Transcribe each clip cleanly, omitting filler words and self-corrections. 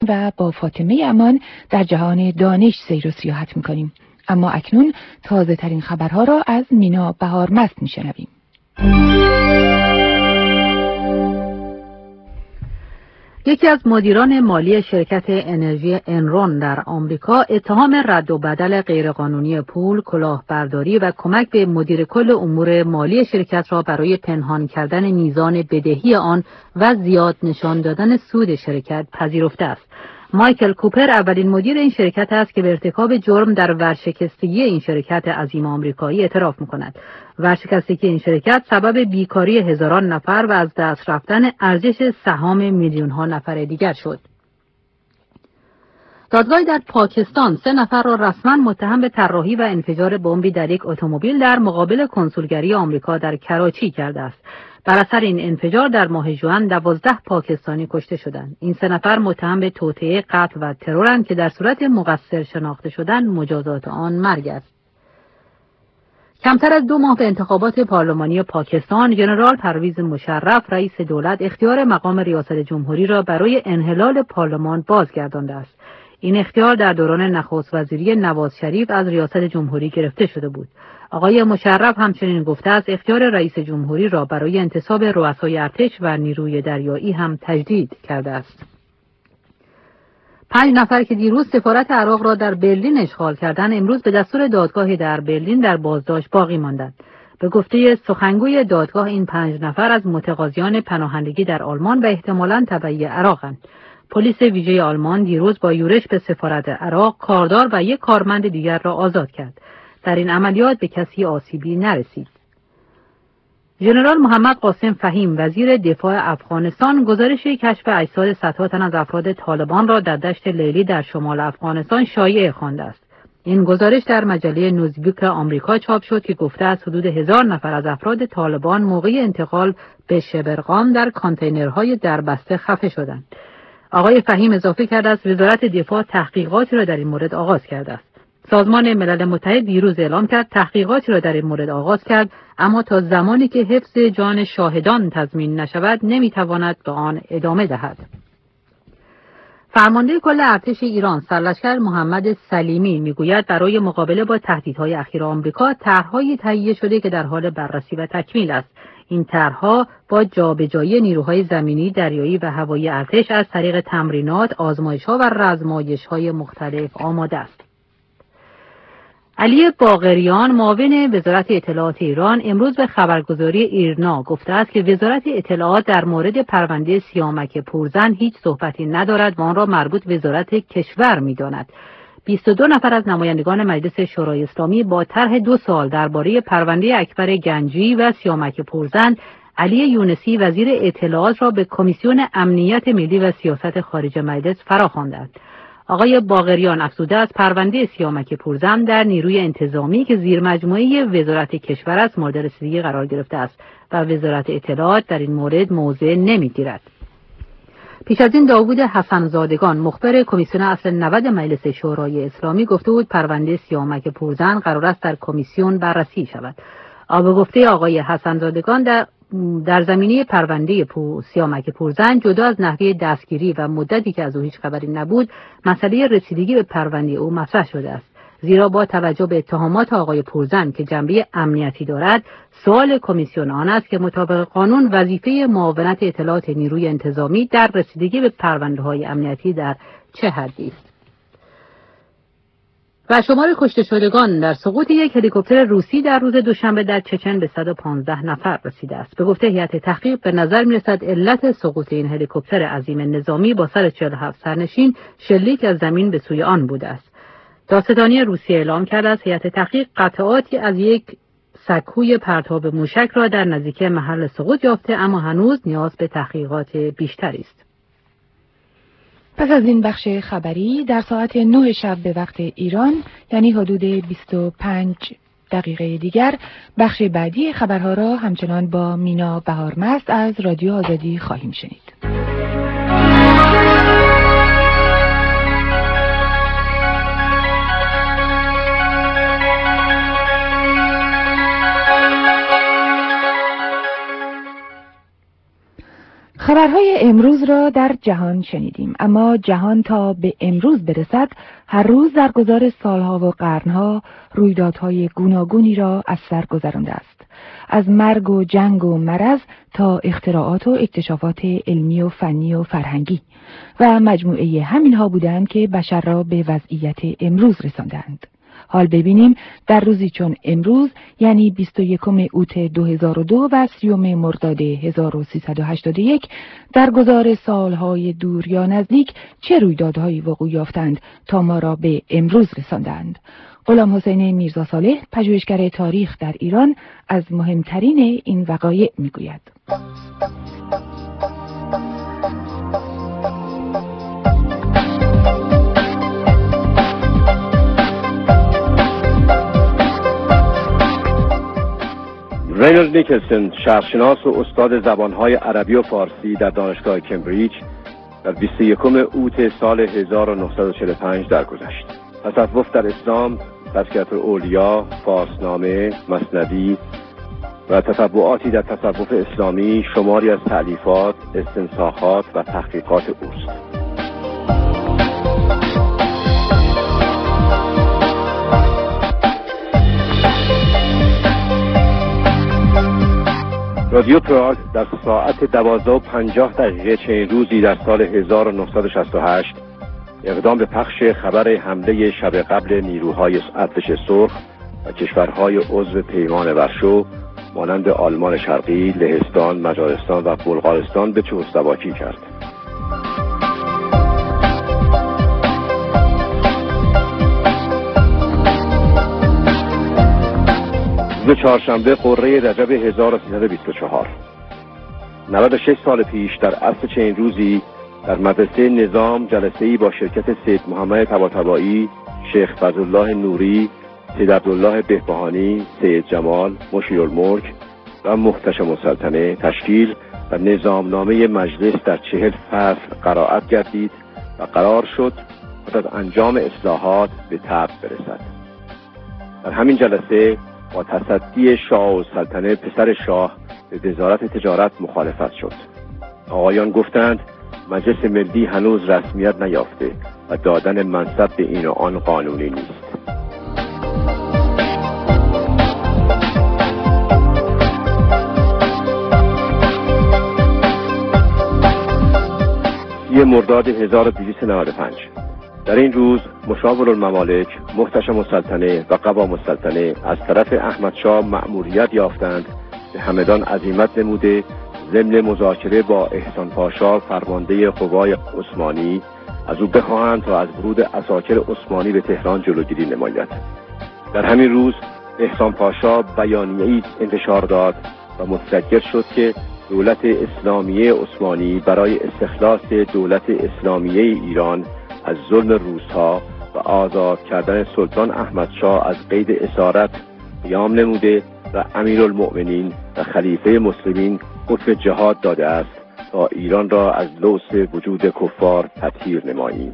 و با فاطمه امان در جهان دانش سیر و سیاحت می‌کنیم. اما اکنون تازه ترین خبرها را از مینا بهارمست می‌شنویم. یکی از مدیران مالی شرکت انرژی انرون در آمریکا اتهام رد و بدل غیرقانونی پول، کلاهبرداری و کمک به مدیر کل امور مالی شرکت را برای پنهان کردن میزان بدهی آن و زیاد نشان دادن سود شرکت پذیرفته است. مایکل کوپر اولین مدیر این شرکت است که به ارتکاب جرم در ورشکستگی این شرکت عظیم آمریکایی اعتراف می‌کند. ورشکستگی این شرکت سبب بیکاری هزاران نفر و از دست رفتن ارزش سهام میلیون‌ها نفر دیگر شد. دادگاهی در پاکستان 3 نفر را رسما متهم به طراحی و انفجار بمبی در یک اتومبیل در مقابل کنسولگری آمریکا در کراچی کرده است. بر اثر این انفجار در ماه ژوئن 12 پاکستانی کشته شدند. این 3 نفر متهم به توطئه، قتل و ترورند که در صورت مقصر شناخته شدن مجازات آن مرگ است. کمتر از 2 ماه به انتخابات پارلمانی پاکستان، ژنرال پرویز مشرف رئیس دولت اختیار مقام ریاست جمهوری را برای انحلال پارلمان بازگردانده است. این اختیار در دوران نخست وزیری نواز شریف از ریاست جمهوری گرفته شده بود. آقای مشرف همچنین گفته است اختیار رئیس جمهوری را برای انتصاب رؤسای ارتش و نیروی دریایی هم تجدید کرده است. 5 نفر که دیروز سفارت عراق را در برلین اشغال کردند، امروز به دستور دادگاهی در برلین در بازداشت باقی ماندند. به گفته سخنگوی دادگاه این 5 نفر از متقاضیان پناهندگی در آلمان و احتمالاً تبعی عراقند. پلیس ویژه آلمان دیروز با یورش به سفارت عراق کاردار و یک کارمند دیگر را آزاد کرد. در این عملیات به کسی آسیبی نرسید. ژنرال محمد قاسم فهیم وزیر دفاع افغانستان گزارش کشف اجساد صدها تن از افراد طالبان را در دشت لیلی در شمال افغانستان شایعه خوانده است. این گزارش در مجله نوزویک آمریکا چاپ شد که گفته است حدود 1000 نفر از افراد طالبان موقع انتقال به شبرغان در کانتینرهای دربسته خفه شدند. آقای فهیم اضافه کرده است وزارت دفاع تحقیقاتی را در این مورد آغاز کرده است. سازمان ملل متحد دیروز اعلام کرد تحقیقاتی را در این مورد آغاز کرد، اما تا زمانی که حفظ جان شاهدان تضمین نشود نمیتواند به آن ادامه دهد. فرمانده کل ارتش ایران سرلشکر محمد سلیمی میگوید برای مقابله با تهدیدهای اخیر آمریکا طرح‌هایی تهیه شده که در حال بررسی و تکمیل است. این طرح‌ها با جابجایی نیروهای زمینی، دریایی و هوایی ارتش از طریق تمرینات، آزمایش‌ها و رزمایش‌های مختلف آماده است. علی باقریان معاون وزارت اطلاعات ایران امروز به خبرگزاری ایرنا گفته است که وزارت اطلاعات در مورد پرونده سیامک پورزن هیچ صحبتی ندارد و آن را مربوط وزارت کشور می‌داند. 22 نفر از نمایندگان مجلس شورای اسلامی با طرح 2 سوال درباره پرونده اکبر گنجی و سیامک پورزن، علی یونسی وزیر اطلاعات را به کمیسیون امنیت ملی و سیاست خارجه مجلس فراخواندند. آقای باقریان افزوده است پرونده سیامک پورزن در نیروی انتظامی که زیر مجموعه وزارت کشور است مورد رسیدگی قرار گرفته است و وزارت اطلاعات در این مورد موضع نمیگیرد. پیش از این داوود حسن‌زادگان مخبر کمیسیون اصل 90 مجلس شورای اسلامی گفته بود پرونده سیامک پورزن قرار است در کمیسیون بررسی شود. به گفته آقای حسن‌زادگان در زمینه پرونده سیامک پورزن جدا از نحوه دستگیری و مدتی که از او هیچ خبری نبود، مسئله رسیدگی به پرونده او مطرح شده است. زیرا با توجه به اتهامات آقای پورزن که جنبه امنیتی دارد، سوال کمیسیون آن است که مطابق قانون وظیفه معاونت اطلاعات نیروی انتظامی در رسیدگی به پرونده‌های امنیتی در چه حدی است. و شمار کشته شدگان در سقوط یک هلیکوپتر روسی در روز دوشنبه در چچن به 115 نفر رسیده است. به گفته هیئت تحقیق به نظر می‌رسد علت سقوط این هلیکوپتر عظیم نظامی با سر 47 سرنشین شلیک از زمین به سوی آن بوده است. دادستانی روسیه اعلام کرده است هیئت تحقیق قطعاتی از یک سکوی پرتاب موشک را در نزدیکی محل سقوط یافته، اما هنوز نیاز به تحقیقات بیشتری است. پس از این بخش خبری در ساعت 9 شب به وقت ایران، یعنی حدود 25 دقیقه دیگر، بخش بعدی خبرها را همچنان با مینا بهارمست از رادیو آزادی خواهیم شنید. خبرهای امروز را در جهان شنیدیم، اما جهان تا به امروز برسد هر روز در گذار سالها و قرنها رویدادهای گوناگونی را از سر گذرانده است. از مرگ و جنگ و مرض تا اختراعات و اکتشافات علمی و فنی و فرهنگی و مجموعه همینها بودند که بشر را به وضعیت امروز رساندند. حال ببینیم در روزی چون امروز، یعنی 21 اوت 2002 و 30 مرداد 1381، در گذار سالهای دور یا نزدیک چه رویدادهایی وقوع یافتند تا ما را به امروز رساندند. غلام حسین میرزا صالح، پژوهشگر تاریخ در ایران، از مهمترین این وقایع میگوید. رینولد نیکلسون، شرقشناس و استاد زبانهای عربی و فارسی در دانشگاه کمبریج، در 21 اوت سال 1945 درگذشت. تصوف در اسلام، تذکرة الاولیا، فارسنامه، مثنوی و تتبعاتی در تصوف اسلامی شماری از تألیفات، استنساخات و تحقیقات اوست. رادیو پراگ در ساعت 12:50 چنین روزی در سال 1968 اقدام به پخش خبر حمله شب قبل نیروهای ارتش سرخ و کشورهای عضو پیمان ورشو مانند آلمان شرقی، لهستان، مجارستان و بلغارستان به چکسلواکی کرد. روز چهارشنبه قره رجب 1324، 96 سال پیش در عصر چنین روزی در مدرسه نظام جلسه‌ای با شرکت سید محمد طباطبایی، شیخ فضلالله نوری، سید عبدالله بهبهانی، سید جمال، مشیرالملک و محتشم السلطنه تشکیل و نظامنامه مجلس در 40 فصل قرائت گردید و قرار شد پس از انجام اصلاحات به طبع برسد. در همین جلسه با تصدی شاه و سلطنه پسر شاه به وزارت تجارت مخالفت شد. آقایان گفتند مجلس ملی هنوز رسمیت نیافته و دادن منصب به این و آن قانونی نیست. مرداد 1295 در این روز مشاور الممالک، محتشم السلطنه و قوام السلطنه از طرف احمدشاه مأموریت یافتند به همدان عزیمت نموده ضمن مذاکره با احسان پاشا فرمانده قوای عثمانی از او بخواهند تا از ورود عساکر عثمانی به تهران جلوگیری نماید. در همین روز احسان پاشا بیانیه‌ای انتشار داد و متذکر شد که دولت اسلامیه عثمانی برای استخلاص دولت اسلامیه ایران از ظلم روس‌ها و آزاد کردن سلطان احمدشاه از قید اسارت قیام نموده و امیرالمؤمنین و خلیفه مسلمین حکم جهاد داده است تا ایران را از لوث وجود کفار تطهیر نماییم.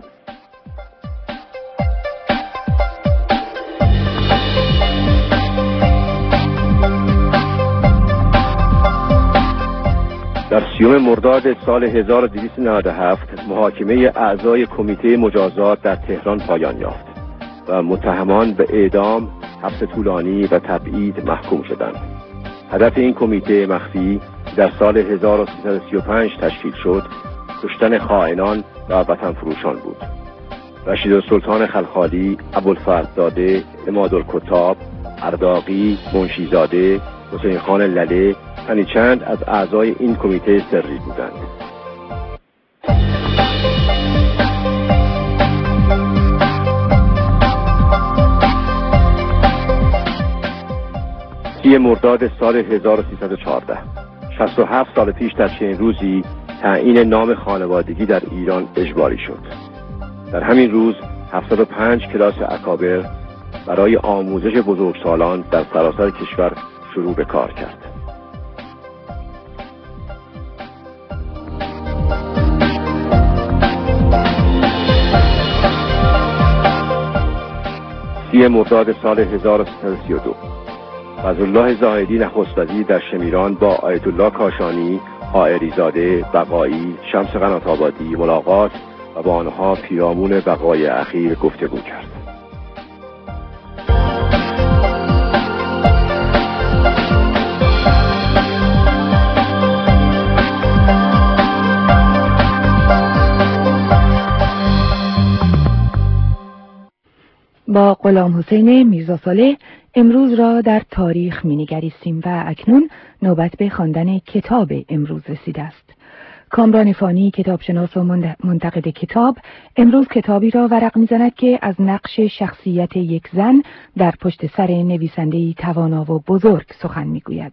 در 30 مرداد سال 1297 محاکمه اعضای کمیته مجازات در تهران پایان یافت و متهمان به اعدام، حبس طولانی و تبعید محکوم شدند. هدف این کمیته مخفی در سال 1335 تشکیل شد، کشتن خائنان و وطن فروشان بود. رشیدالسلطان خلخالی، ابوالفضل‌زاده، عمادالکتاب، ارداقی، منشیزاده، حسین خان لله یعنی چند از اعضای این کمیته سری بودند. مرداد سال 1314 67 سال پیش در چنین روزی تعیین نام خانوادگی در ایران اجباری شد. در همین روز 705 کلاس اکابر برای آموزش بزرگسالان در سراسر کشور شروع به کار کرد. مرداد سال 1332 فضلالله زاهدی نخست وزیر در شمیران با آیت الله کاشانی حائری زاده، بقایی، شمس قنات آبادی ملاقات و با آنها پیرامون بقای اخیر گفتگو کرد. با غلام حسین میرزا صالح امروز را در تاریخ می‌نگریستیم و اکنون نوبت به خواندن کتاب امروز رسیده است. کامران فانی کتابشناس و منتقد کتاب امروز کتابی را ورق می‌زند که از نقش شخصیت یک زن در پشت سر نویسنده‌ای توانا و بزرگ سخن می‌گوید.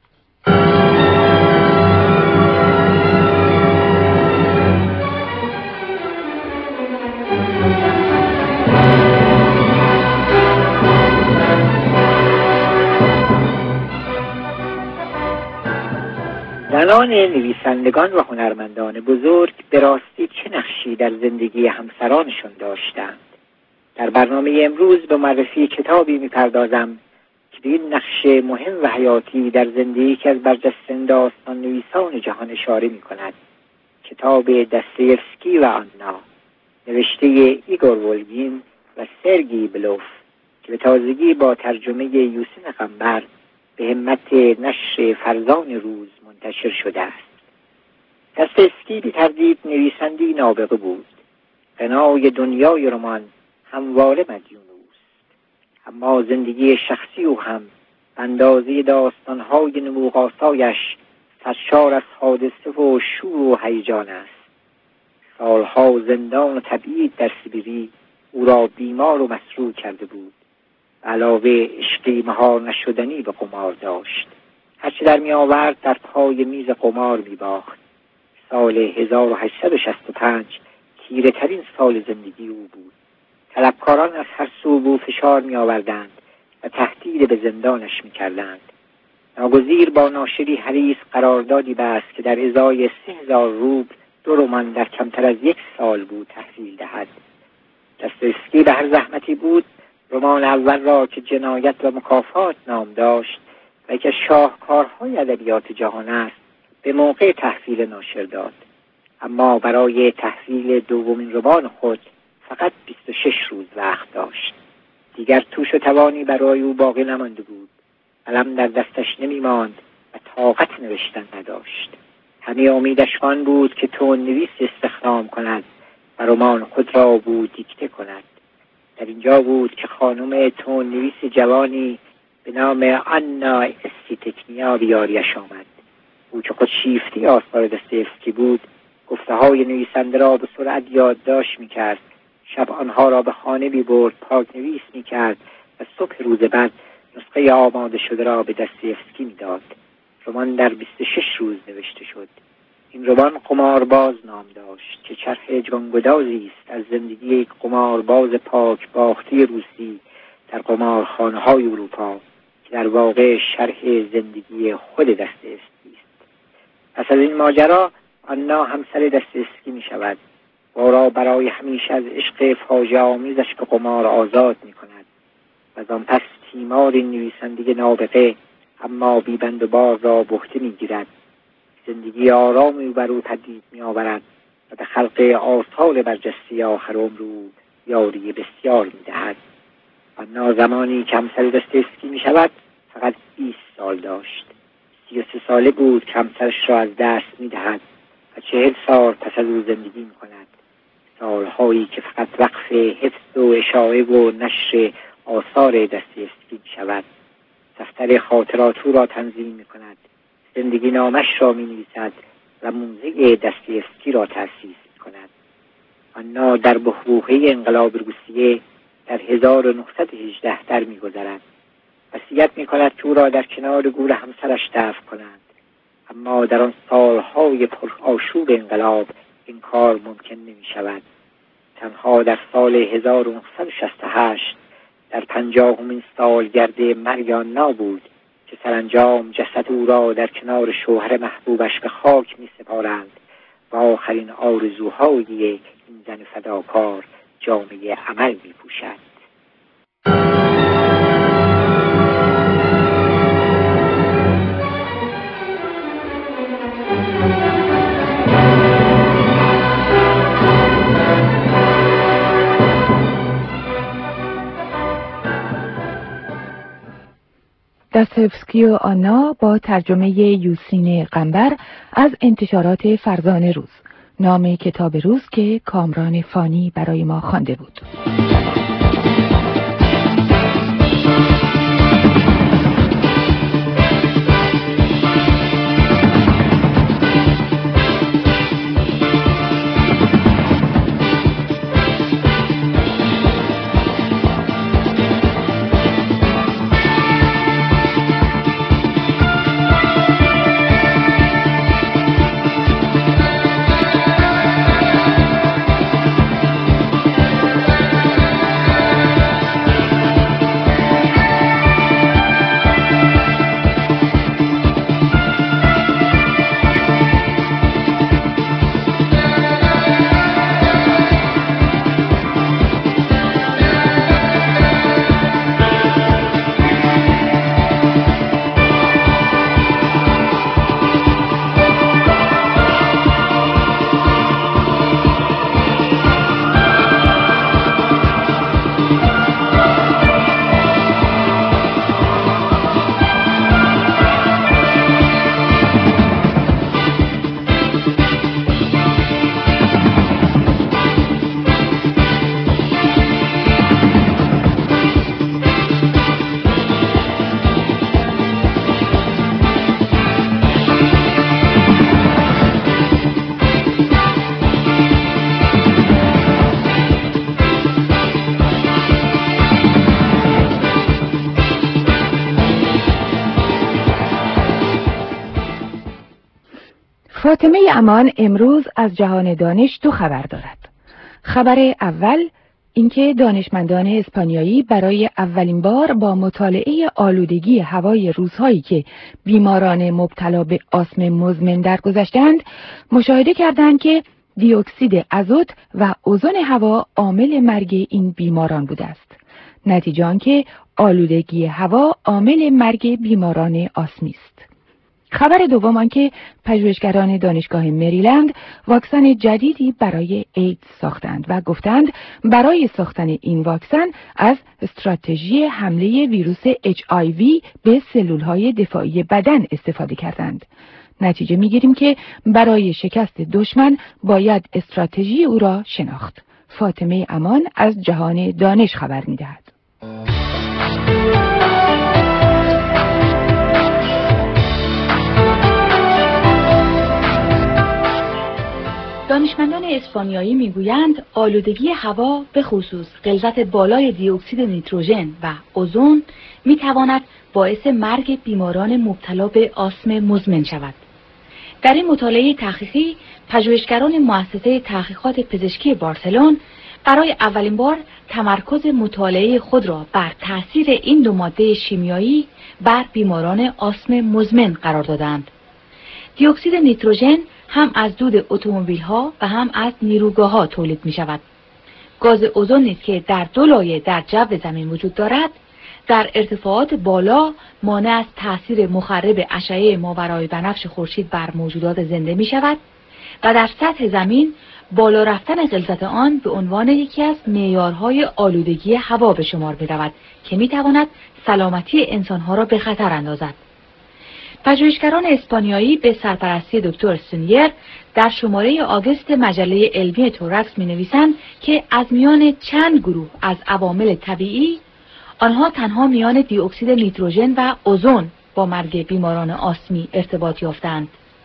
زنان نویسندگان و هنرمندان بزرگ به راستی چه نقشی در زندگی همسرانشان داشتند؟ در برنامه امروز به معرفی کتابی می‌پردازم که به این نقش مهم و حیاتی در زندگی که از برجسته‌ترین داستان نویسان جهان اشاره می‌کند. کتاب دستایفسکی و آنا، نوشته ایگور ولگین و سرگی بلوف که به تازگی با ترجمه یوسین قنبر به همت نشر فرزان روز منتشر شده است. دستایفسکی بی تردید نویسنده‌ای نابغه بود. غنای دنیای رمان همواره مدیون اوست. اما زندگی شخصی او هم به اندازه داستان‌های نموغاسایش سرشار از حادثه و شور و هیجان است. سالها زندان و تبعید در سیبری او را بیمار و مسروع کرده بود. علاوه عشقی مهار نشدنی به قمار داشت. هرچی در می آورد در پای میز قمار می باخت. سال 1865 تیره ترین سال زندگی او بود. طلبکاران از هر سو به او فشار می آوردند و تهدید به زندانش می کردند. ناگزیر با ناشری حریص قراردادی بست که در ازای 30,000 روبل 2 رمان در کمتر از 1 سال بود تحویل دهد. دستایفسکی به هر زحمتی بود رمان اول را که جنایت و مکافات نام داشت و که شاهکارهای ادبیات جهان است به موقع تحویل ناشر داد. اما برای تحویل دومین رمان خود فقط 26 روز وقت داشت. دیگر توش و توانی برای او باقی نمانده بود. قلم در دستش نمی ماند و طاقت نوشتن نداشت. همه امیدش آن بود که تندنویس استخدام کند و رمان خود را بود دیکته کند. در اینجا بود که خانم تندنویس جوانی به نام آنا استیتکنیا به یاریش آمد. او که خود شیفته آثار دستایفسکی بود گفته های نویسنده را به سرعت یادداشت می‌کرد. شب آنها را به خانه می‌برد، پاک‌نویس می‌کرد و صبح روز بعد نسخه آماده شده را به دستایفسکی می‌داد. رمان در 26 روز نوشته شد. این رمان قمارباز نام داشت که چرخ جانگدازی است از زندگی یک قمارباز پاک باخته روسی در قمارخانه‌های اروپا که در واقع شرح زندگی خود دستایفسکی است. پس از این ماجرا آنا همسر دستایفسکی می شود و او را برای همیشه از عشق فاجعه آمیزش به قمار آزاد می کند و از آن پس تیمار نویسنده نابغه اما بیبند و بار را به عهده می گیرد. زندگی آرامی بر او پدید می آورد و به خلق آثار برجسته آخر عمر او یاری بسیار می دهد. آنا زمانی که همسر دستایفسکی می شود فقط 20 سال داشت. 33 ساله بود که همسرش را از دست می دهد و 40 سال پس از او زندگی می کند. سالهایی که فقط وقف حفظ و اشاعه و نشر آثار دستایفسکی می شود. دفتر خاطرات او را تنظیم می کند. زندگی نامش را می نویسد و موزه دستایفسکی را تأسیس می کند. آنا در بحبوحه انقلاب روسیه در 1918 در می گذرد. وصیت می کند که او را در کنار گور همسرش دفن کنند. اما در آن سالهای پرآشوب انقلاب این کار ممکن نمی شود. تنها در سال 1968 در 50مین سالگرد مرگ آنا بود که سرانجام جسد او را در کنار شوهر محبوبش به خاک می سپارند و آخرین آرزوهای این زن فداکار جامعه عمل می پوشد. داستایوفسکی و آنا با ترجمه یوسین قنبر از انتشارات فرزانه روز. نام کتاب روز که کامران فانی برای ما خوانده بود. فاطمه امان امروز از جهان دانش دو خبر دارد. خبر اول اینکه دانشمندان اسپانیایی برای اولین بار با مطالعه آلودگی هوای روزهایی که بیماران مبتلا به آسم مزمن درگذشتند مشاهده کردند که دی اکسید آزوت و اوزون هوا عامل مرگ این بیماران بوده است. نتیجه آنکه آلودگی هوا عامل مرگ بیماران آسمی است. خبر دوم آنکه پژوهشگران دانشگاه مریلند واکسن جدیدی برای ایدز ساختند و گفتند برای ساختن این واکسن از استراتژی حمله ویروس HIV به سلولهای دفاعی بدن استفاده کردند. نتیجه میگیریم که برای شکست دشمن باید استراتژی او را شناخت. فاطمه امان از جهان دانش خبر میدهد. دانشمندان اسپانیایی میگویند آلودگی هوا به خصوص غلظت بالای دی اکسید نیتروژن و اوزون میتواند باعث مرگ بیماران مبتلا به آسم مزمن شود. در این مطالعه تحقیقی پژوهشگران مؤسسه تحقیقات پزشکی بارسلون برای اولین بار تمرکز مطالعه خود را بر تاثیر این دو ماده شیمیایی بر بیماران آسم مزمن قرار دادند. دی اکسید نیتروژن هم از دود اتومبیل‌ها و هم از نیروگاه‌ها تولید می‌شود. گاز اوزون نیز که در دو لایه در جو زمین وجود دارد، در ارتفاعات بالا مانع از تأثیر مخرب اشعه ماورای بنفش خورشید بر موجودات زنده می‌شود و در سطح زمین بالا رفتن غلظت آن به عنوان یکی از معیارهای آلودگی هوا به شمار می‌رود که می‌تواند سلامتی انسان‌ها را به خطر اندازد. پژوهشگران اسپانیایی به سرپرستی دکتر سونیر در شماره آگوست مجله علمی توراکس می‌نویسند که از میان چند گروه از عوامل طبیعی آنها تنها میان دی اکسید نیتروژن و اوزون با مرگ بیماران آسمی ارتباط یافتند.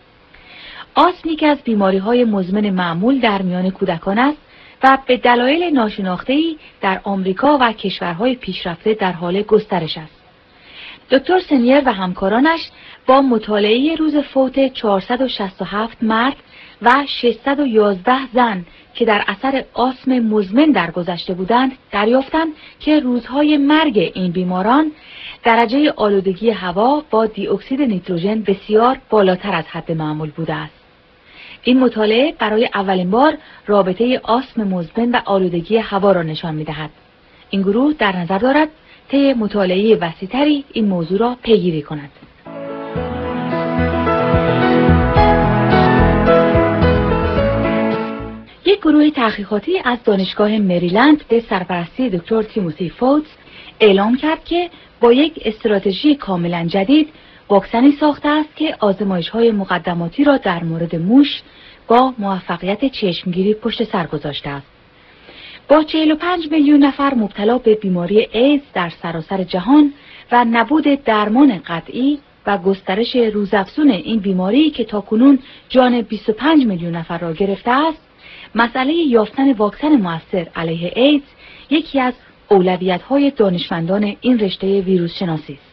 آسم یکی از بیماری‌های مزمن معمول در میان کودکان است و به دلایل ناشناخته‌ای در آمریکا و کشورهای پیشرفته در حال گسترش است. دکتر سنیر و همکارانش با مطالعه روز فوت 467 مرد و 611 زن که در اثر آسم مزمن درگذشته بودند دریافتند که روزهای مرگ این بیماران درجه آلودگی هوا با دی اکسید نیتروژن بسیار بالاتر از حد معمول بوده است. این مطالعه برای اولین بار رابطه آسم مزمن و آلودگی هوا را نشان می‌دهد. این گروه در نظر دارد طی مطالعه وسیع‌تری این موضوع را پیگیری کند. یک گروه تحقیقاتی از دانشگاه مریلند به سرپرستی دکتر تیموتی فوتس اعلام کرد که با یک استراتژی کاملا جدید واکسنی ساخته است که آزمایش‌های مقدماتی را در مورد موش با موفقیت چشمگیری پشت سر گذاشته است. با 45 میلیون نفر مبتلا به بیماری ایدز در سراسر جهان و نبود درمان قطعی و گسترش روزافزون این بیماری که تاکنون جان 25 میلیون نفر را گرفته است، مسئله یافتن واکسن مؤثر علیه ایدز یکی از اولویت‌های دانشمندان این رشته ویروس شناسی است.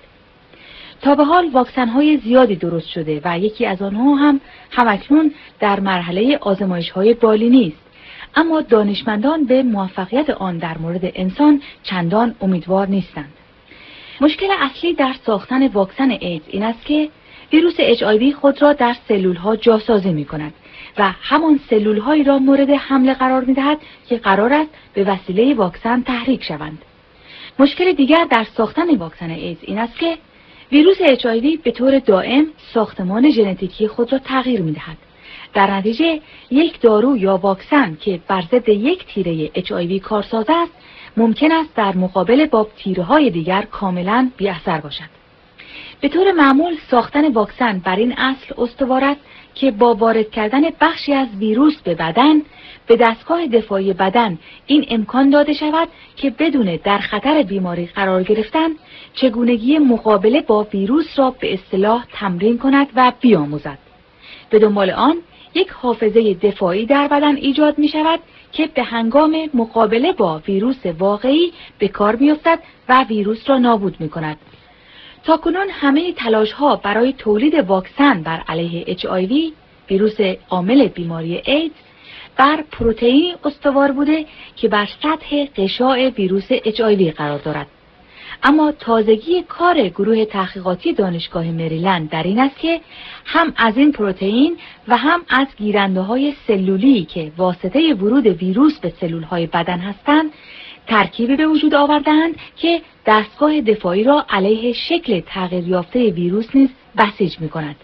تا به حال واکسن‌های زیادی درست شده و یکی از آنها هم همکنون در مرحله آزمایش‌های بالینی است، اما دانشمندان به موفقیت آن در مورد انسان چندان امیدوار نیستند. مشکل اصلی در ساختن واکسن ایدز این است که ویروس HIV خود را در سلول‌ها جاسازی می‌کند و همان سلول‌هایی را مورد حمله قرار می‌دهد که قرار است به وسیله واکسن تحریک شوند. مشکل دیگر در ساختن واکسن ایدز این است که ویروس HIV به طور دائم ساختمان ژنتیکی خود را تغییر می‌دهد. در نتیجه یک دارو یا واکسن که بر ضد یک تیره HIV کارساز است، ممکن است در مقابل با تیره‌های دیگر کاملاً بی‌اثر باشد. به طور معمول ساختن واکسن بر این اصل استوار است که با وارد کردن بخشی از ویروس به بدن، به دستگاه دفاعی بدن این امکان داده شود که بدون در خطر بیماری قرار گرفتن، چگونگی مقابله با ویروس را به اصطلاح تمرین کند و بیاموزد. به دنبال آن یک حافظه دفاعی در بدن ایجاد می شود که به هنگام مقابله با ویروس واقعی به کار می افتد و ویروس را نابود می کند. تاکنون همه تلاش ها برای تولید واکسن بر علیه HIV، ویروس عامل بیماری ایدز، بر پروتئینی استوار بوده که بر سطح غشاء ویروس HIV قرار دارد. اما تازگی کار گروه تحقیقاتی دانشگاه مریلند در این است که هم از این پروتئین و هم از گیرنده‌های سلولی که واسطه ورود ویروس به سلول‌های بدن هستند، ترکیبی به وجود آوردند که دستگاه دفاعی را علیه شکل تغییر یافته ویروس نیز بسیج می‌کند.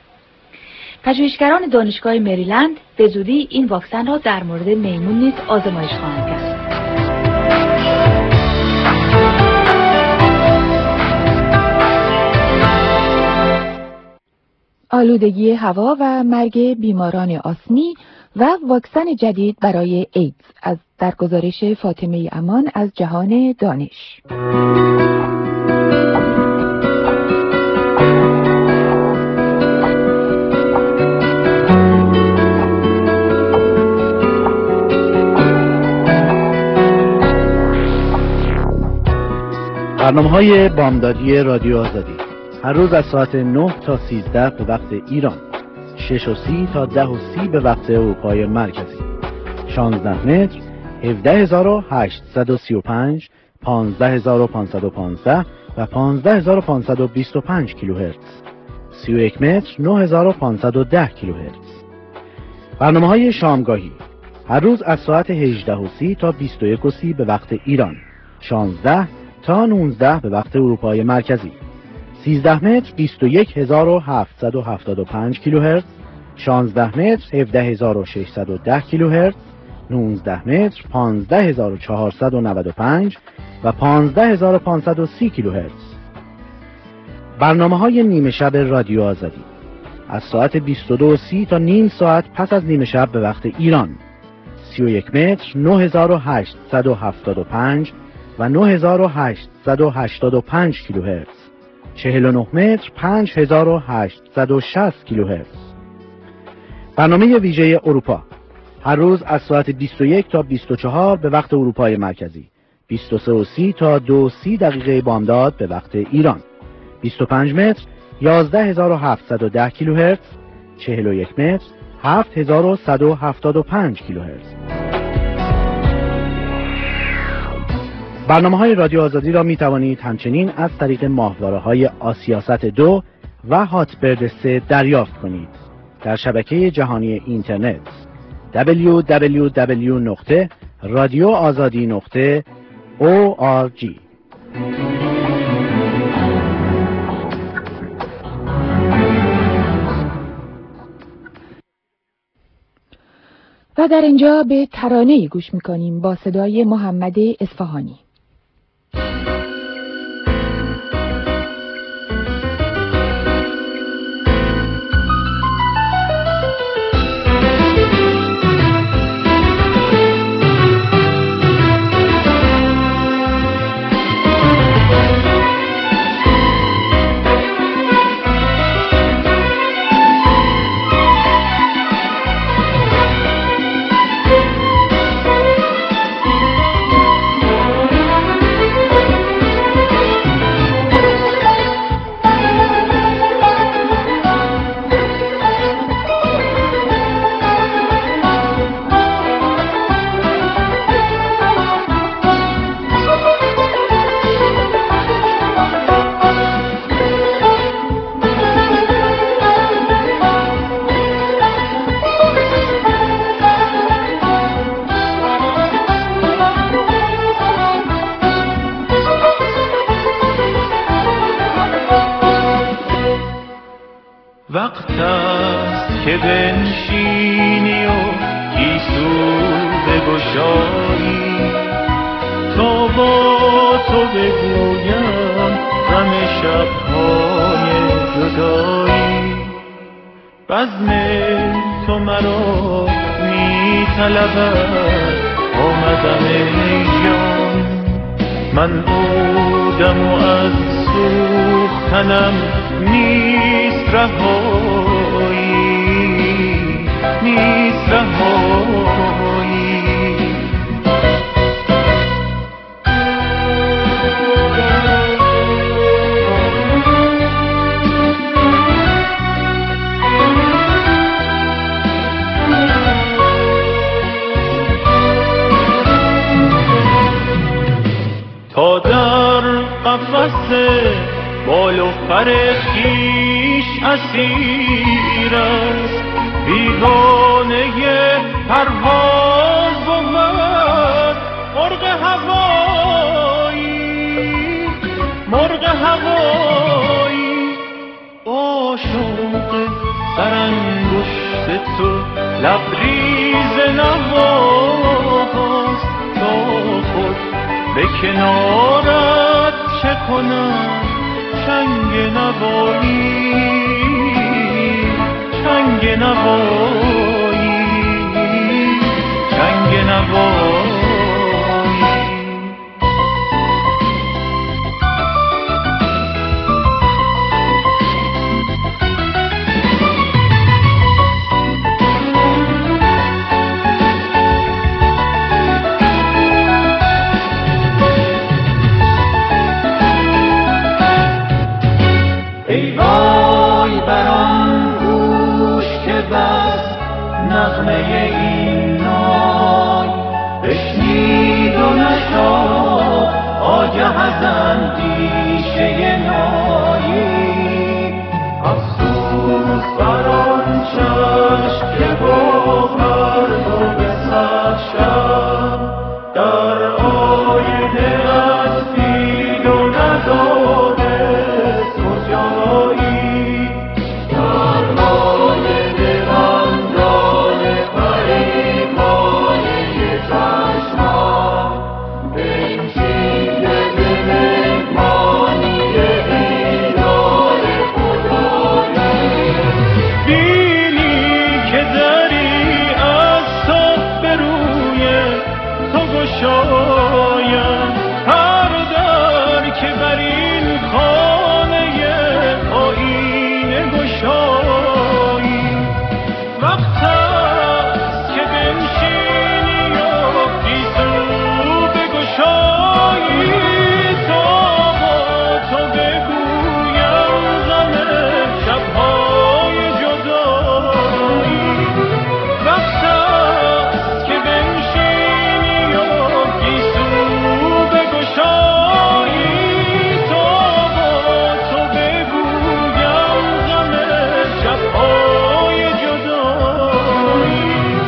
پژوهشگران دانشگاه مریلند به زودی این واکسن را در مورد میمون نیز آزمایش خواهند کرد. آلودگی هوا و مرگ بیماران آسمی و واکسن جدید برای ایدز از در گزارش فاطمه امان از جهان دانش. برنامه‌های بامدادی رادیو آزادی هر روز از ساعت 9 تا 13 به وقت ایران، 6:30 تا 10:30 به وقت اروپای مرکزی، 16 متر، 17835، 15515 و 15525 کیلوهرتز، 31 متر، 9510 کیلوهرتز. برنامه‌های شامگاهی هر روز از ساعت 18:30 تا 21:30 به وقت ایران، 16 تا 19 به وقت اروپای مرکزی، 13 متر 21775 کیلوهرتز، 16 متر 17610 کیلوهرتز، 19 متر 15495 و 15530 کیلوهرتز. برنامه‌های نیمه شب رادیو آزادی از ساعت 22:30 تا نیم ساعت پس از نیمه شب به وقت ایران، 31 متر 9875 و 9885 کیلوهرتز، 49 متر 5860 کیلوهرتز. برنامه ویژه اروپا هر روز از ساعت 21 تا 24 به وقت اروپای مرکزی، 23:30 تا 2:30 دقیقه بامداد به وقت ایران، 25 متر 11710 کیلوهرتز، 41 متر 7175 کیلوهرتز. برنامه‌های رادیو آزادی را می توانید همچنین از طریق ماهواره‌های آسیاست 2 و هاتبرد 3 دریافت کنید در شبکه جهانی اینترنت www.radioazadi.org. و در اینجا به ترانه‌ای گوش می‌کنیم با صدای محمد اصفهانی. وقت است که بنشینی و گیسو بگشایی تا با تو بگویم غم شب‌های جدایی. بزم تو مرا می‌طلبد آمدم ای جان، من بودم و از سوختنم نیست رهایی، نیست رهایی. تا در قفس بال و پر خویش اسیر است، بیگانه پرواز بود مرغ هوایی، مرغ هوایی. با شوق سرانگشت تو لبریز نواست، تا خود به کنارت چه کنم چنگ نوایی، چنگ نوایی، چنگ نوایی. نغمه این نای بشنید و نشد آگه از اندیشه نایی. افسوس بر آن چشم که با پرتو صد شب در آینه از دید و ندانست کجایی. در آینه اندال پریمانه چشمم بنشینده به مهمانی دیدار خدایی. بینی که دری از تو به روی تو گشایم، هر در که بر این خانه آینه گشایی. وقت است که بنشینی و گیسو بگشایی، تا با تو بگویم غم شب‌های جدایی. وقت است که بنشینی و گیسو بگشایی، تا با تو بگویم غم شب‌های جدایی.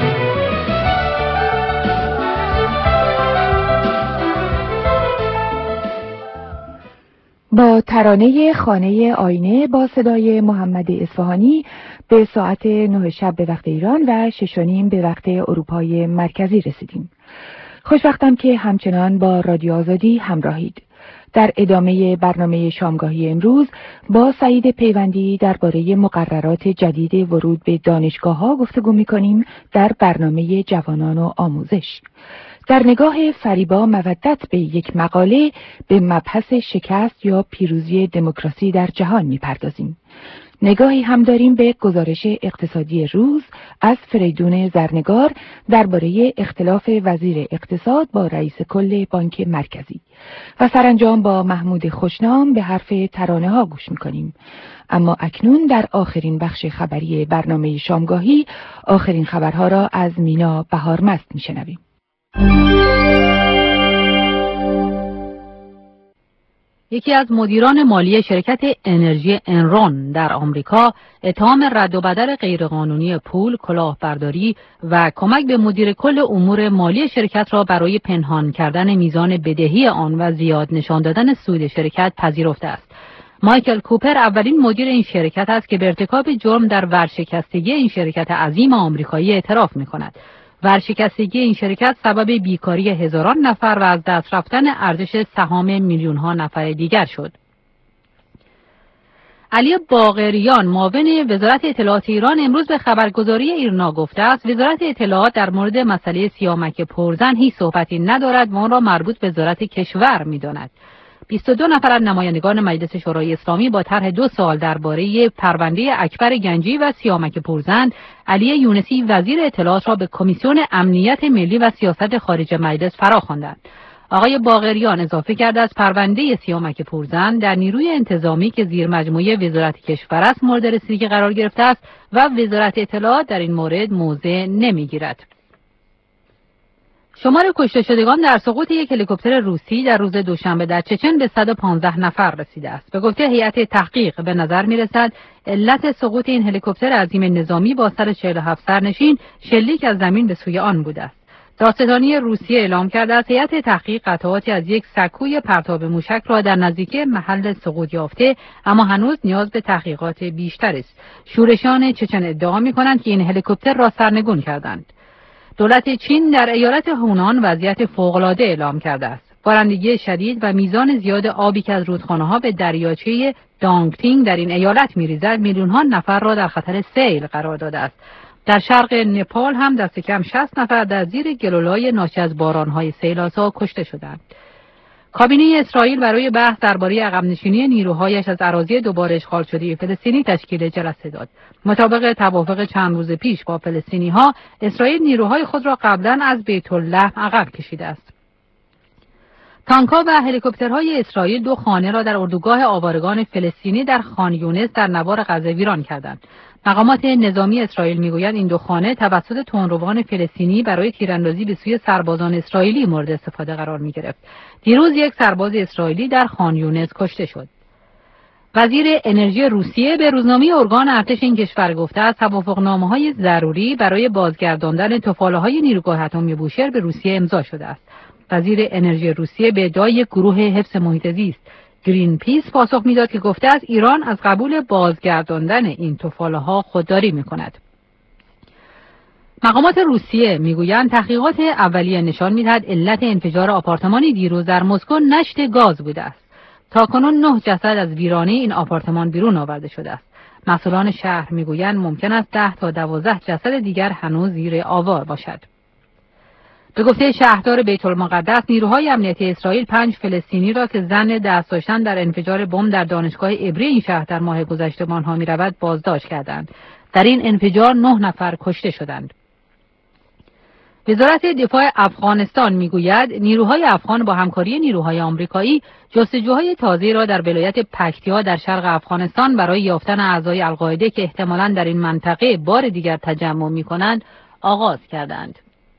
با ترانه خانه آینه با صدای محمد اصفهانی به ساعت 9 شب به وقت ایران و 6:30 به وقت اروپای مرکزی رسیدیم. خوشبختم که همچنان با رادیو آزادی همراهید. در ادامه برنامه شامگاهی امروز با سعید پیوندی درباره مقررات جدید ورود به دانشگاه‌ها گفتگو می‌کنیم در برنامه جوانان و آموزش. در نگاه فریبا مودت به یک مقاله به مبحث شکست یا پیروزی دموکراسی در جهان می‌پردازیم. نگاهی هم داریم به گزارش اقتصادی روز از فریدون زرنگار درباره اختلاف وزیر اقتصاد با رئیس کل بانک مرکزی و سرانجام با محمود خوشنام به حرف ترانه ها گوش میکنیم. اما اکنون در آخرین بخش خبری برنامه شامگاهی آخرین خبرها را از مینا بهارمست میشنویم. یکی از مدیران مالی شرکت انرژی انرون در آمریکا اتهام رد و بدل غیرقانونی پول، کلاهبرداری و کمک به مدیر کل امور مالی شرکت را برای پنهان کردن میزان بدهی آن و زیاد نشان دادن سود شرکت پذیرفته است. مایکل کوپر اولین مدیر این شرکت است که به ارتکاب جرم در ورشکستگی این شرکت عظیم آمریکایی اعتراف می‌کند. ورشکستگی این شرکت سبب بیکاری هزاران نفر و از دست رفتن ارزش سهام میلیون‌ها نفر دیگر شد. علی باقریان معاون وزارت اطلاعات ایران امروز به خبرگزاری ایرنا گفته است وزارت اطلاعات در مورد مسئله سیامک پرزن هیچ صحبتی ندارد و آن را مربوط به وزارت کشور می‌داند. 22 نفر از نمایندگان مجلس شورای اسلامی با طرح 2 سوال درباره پرونده اکبر گنجی و سیامک پرزن، علی یونسی وزیر اطلاعات را به کمیسیون امنیت ملی و سیاست خارجه مجلس فراخواندند. آقای باقریان اضافه کرده از پرونده سیامک پرزن در نیروی انتظامی که زیر مجموعه وزارت کشور است مورد رسیدگی قرار گرفته است و وزارت اطلاعات در این مورد موضع نمیگیرد. شمار کشته شدگان در سقوط یک هلیکوپتر روسی در روز دوشنبه در چچن به 115 نفر رسیده است. به گفته هیئت تحقیق به نظر می‌رسد علت سقوط این هلیکوپتر عظیم نظامی با 147 سرنشین شلیک از زمین به سوی آن بوده است. دادستانی روسیه اعلام کرده است هیئت تحقیق قطعاتی از یک سکوی پرتاب موشک را در نزدیکی محل سقوط یافته، اما هنوز نیاز به تحقیقات بیشتر است. شورشان چچن ادعا می‌کنند که این هلیکوپتر را سرنگون کردند. دولت چین در ایالت هونان وضعیت فوق‌العاده اعلام کرده است. بارندگی شدید و میزان زیاد آبی که از رودخانه‌ها به دریاچه دانگتینگ در این ایالت می‌ریزد میلیون‌ها نفر را در خطر سیل قرار داده است. در شرق نپال هم دست کم 60 نفر در زیر گلولای ناشی از باران‌های سیل‌آسا کشته شدند. کابینه اسرائیل برای بحث درباره عقب‌نشینی نیروهایش از اراضی دوباره اشغال شده فلسطینی تشکیل جلسه داد. مطابق توافق چند روز پیش با فلسطینی‌ها، اسرائیل نیروهای خود را قبلا از بیت اللحم عقب کشیده است. تانک‌ها و هلیکوپترهای اسرائیل 2 خانه را در اردوگاه آوارگان فلسطینی در خان یونس در نوار غزه ویران کردند. مقامات نظامی اسرائیل میگویند این 2 خانه توسط تندروان فلسطینی برای تیراندازی به سوی سربازان اسرائیلی مورد استفاده قرار می‌گرفت. دیروز یک سرباز اسرائیلی در خان یونس کشته شد. وزیر انرژی روسیه به روزنامه ارگان ارتش این کشور گفته است توافقنامه‌های ضروری برای بازگرداندن تفاله‌های نیروگاه اتمی بوشهر به روسیه امضا شده است. وزیر انرژی روسیه به ادعای گروه حفظ محیط زیست گرین پیس پاسخ میداد که گفته است ایران از قبول بازگرداندن این تفاله‌ها خودداری می‌کند. مقامات روسیه میگویند تحقیقات اولیه نشان می‌دهد علت انفجار آپارتمانی دیروز در مسکو نشت گاز بوده است. تاکنون 9 جسد از ویرانه این آپارتمان بیرون آورده شده است. مسئولان شهر میگویند ممکن است 10 تا 12 جسد دیگر هنوز زیر آوار باشد. به گفته شهردار بیت المقدس، نیروهای امنیتی اسرائیل 5 فلسطینی را که ظن دست داشتن در انفجار بمب در دانشگاه عبری این شهر در ماه گذشته به آنها می‌رود بازداشت کردند. در این انفجار 9 نفر کشته شدند. وزارت دفاع افغانستان میگوید نیروهای افغان با همکاری نیروهای آمریکایی جستجوهای تازه را در ولایت پکتیا در شرق افغانستان برای یافتن اعضای القاعده که احتمالاً در این منطقه بار دیگر تجمع می‌کنند آغاز کردند.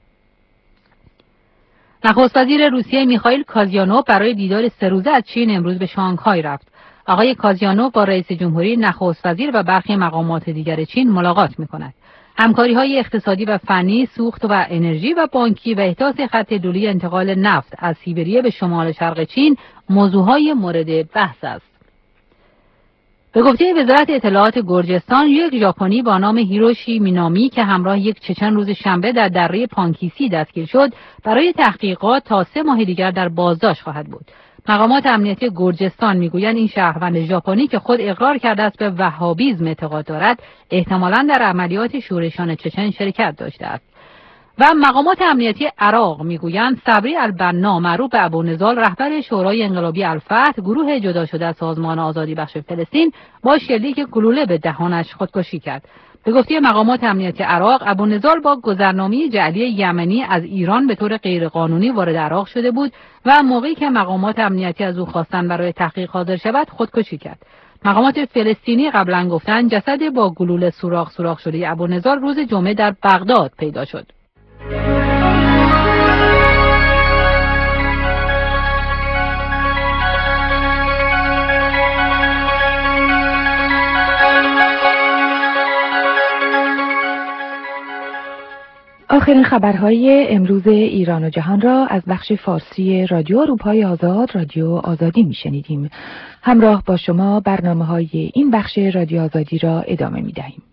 نخست وزیر روسیه میخائیل کازیانوف برای دیدار 3 روزه از چین امروز به شانگهای رفت. آقای کازیانوف با رئیس جمهوری، نخست وزیر و برخی مقامات دیگر چین ملاقات میکند. همکاری‌های اقتصادی و فنی، سوخت و انرژی و بانکی و احداث خط لولی انتقال نفت از سیبریه به شمال شرق چین موضوعهای مورد بحث است. به گفته وزارت اطلاعات گرجستان، یک ژاپنی با نام هیروشی مینامی که همراه یک چچن روز شنبه در دره پانکیسی دستگیر شد، برای تحقیقات تا 3 ماه دیگر در بازداشت خواهد بود. مقامات امنیتی گرجستان میگویند این شهروند ژاپنی که خود اقرار کرده است به وهابیسم اعتقاد دارد، احتمالاً در عملیات شورشان چچن شرکت داشته است. و مقامات امنیتی عراق میگویند صبری البنا معروف به ابونضال رهبر شورای انقلابی الفتح، گروه جدا شده از سازمان آزادی بخش فلسطین، با شلیک گلوله به دهانش خودکشی کرد. به گفته مقامات امنیتی عراق، ابونضال با گذرنامه جعلی یمنی از ایران به طور غیرقانونی وارد عراق شده بود و موقعی که مقامات امنیتی از او خواستند برای تحقیق حاضر شود خودکشی کرد. مقامات فلسطینی قبلا گفتند جسد با گلوله سوراخ شده ابونضال روز جمعه در بغداد پیدا شد. آخه آخرین خبرهای امروز ایران و جهان را از بخش فارسی رادیو اروپای آزاد، رادیو آزادی میشنیدیم. همراه با شما برنامه‌های این بخش رادیو آزادی را ادامه میدهیم.